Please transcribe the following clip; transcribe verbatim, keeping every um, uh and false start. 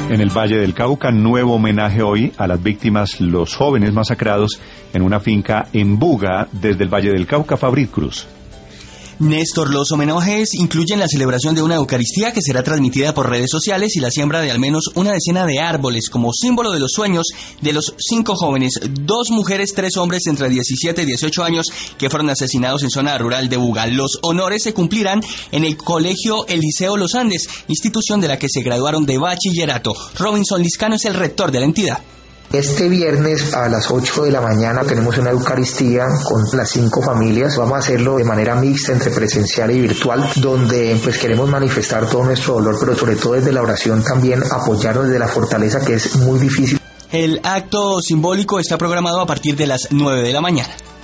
En el Valle del Cauca, nuevo homenaje hoy a las víctimas, los jóvenes masacrados en una finca en Buga, desde el Valle del Cauca. Fabrit Cruz. Néstor, los homenajes incluyen la celebración de una Eucaristía que será transmitida por redes sociales y la siembra de al menos una decena de árboles como símbolo de los sueños de los cinco jóvenes, dos mujeres, tres hombres entre diecisiete y dieciocho años que fueron asesinados en zona rural de Buga. Los honores se cumplirán en el Colegio El Liceo Los Andes, institución de la que se graduaron de bachillerato. Robinson Liscano es el rector de la entidad. Este viernes a las ocho de la mañana tenemos una Eucaristía con las cinco familias. Vamos a hacerlo de manera mixta entre presencial y virtual, donde pues queremos manifestar todo nuestro dolor, pero sobre todo desde la oración también apoyarnos desde la fortaleza, que es muy difícil. El acto simbólico está programado a partir de las nueve de la mañana.